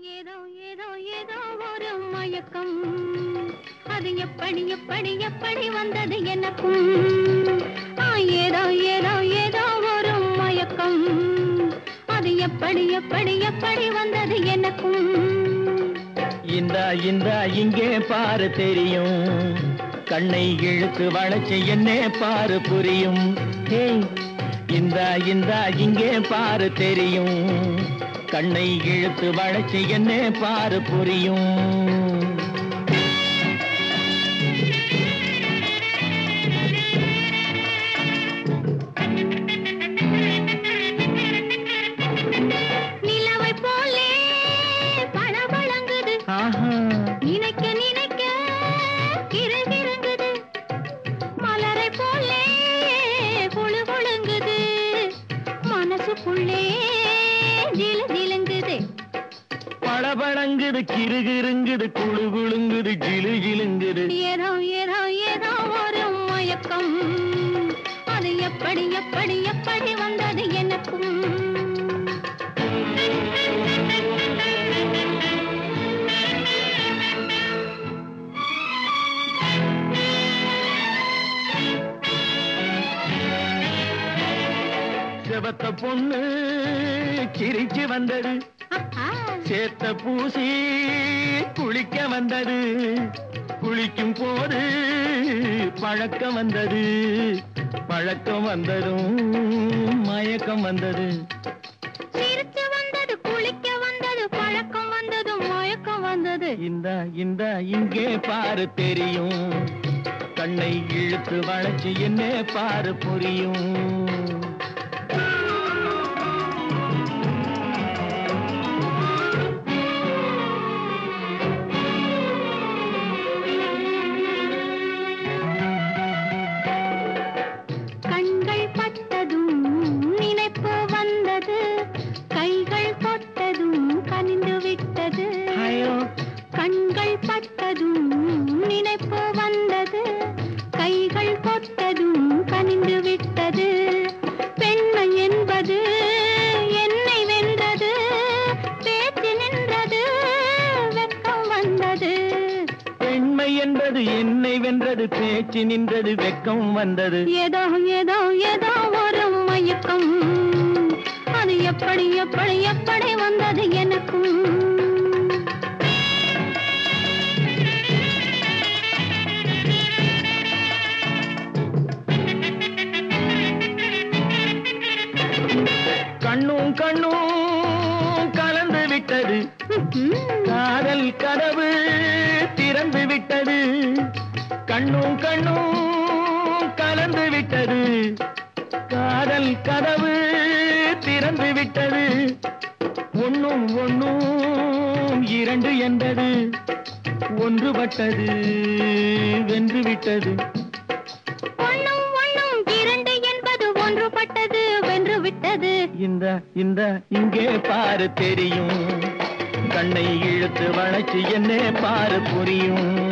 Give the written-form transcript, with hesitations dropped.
ஏதோ ஏதோ ஏதோ ஒரு மயக்கம், அது எப்படி எப்படி எப்படி வந்தது எனக்கும். ஏதோ ஏதோ ஏதோ ஒரு மயக்கம், அது எப்படி எப்படி எப்படி வந்தது எனக்கும். இந்தா இந்தா இங்கே பாரு தெரியும், கண்ணை இழுத்து வளைச்சு என்னே பாரு புரியும். இந்தா இந்தா இங்கே பாரு தெரியும், கண்ணை இழுத்து வளைச்சு என்னே பாரு புரியும். நிலவை போலே பளபளங்குது, நினைக்க நினைக்க கிறுகிறுங்குது. மலரை போலே குழு குழுங்குது, மனசுக்குள்ளே ஜிலு ஜிலுங்குது. பளபளங்குது கிறுகிறுங்குது குழு குழுங்குது ஜிலு ஜிலுங்குது. ஏதோ ஏதோ ஏதோ ஒரு மயக்கம், அது எப்படி எப்படி எப்படி வந்தது எனக்கும். செவத்த பொண்ணு சிரிச்சு வந்தது, சேத்த பூசி குளிக்க வந்தது. குளிக்கும் போது பழக்கம் வந்தது, பழக்கம் வந்ததும் மயக்கம் வந்தது. சிரிச்சு வந்தது, குளிக்க வந்தது, பழக்கம் வந்தது, மயக்கம் வந்தது. இந்த இந்த இங்கே பாரு தெரியும், கண்ணை இழுத்து வளைச்சு என்ன பாரு புரியும். கண்கள் பட்டதும் நினைப்பு வந்தது, கைகள் தொட்டதும் கனிந்து விட்டது. கண்கள் பட்டதும் நினைப்பு வந்தது, கைகள் தொட்டதும் கனிந்து விட்டது. பெண்மை என்பது என்னை வென்றது, பேச்சு நின்றது, வெட்கம் வந்தது. பெண்மை என்பது என்னை வென்றது, பேச்சு நின்றது, வெட்கம் வந்தது. ஏதோ ஏதோ ஏதோ ஒரு மயக்கம், அது எப்படி எப்படி எப்படி வந்தது எனக்கும். கண்ணும் கண்ணும் கலந்து விட்டது, காதல் கதவு திறந்து விட்டது. கண்ணும் கண்ணும் கலந்து விட்டது, காதல் கதவு திறந்து விட்டது. ஒன்னும் ஒன்னும் இரண்டு என்பது, ஒன்றுபட்டது வென்று விட்டது. ஒன்னும் ஒன்னும் இரண்டு என்பது ஒன்றுபட்டது வென்று விட்டது. இந்த இந்த இங்கே பாரு தெரியும், கண்ணை இழுத்து வளைச்சு என்ன பாரு புரியும்.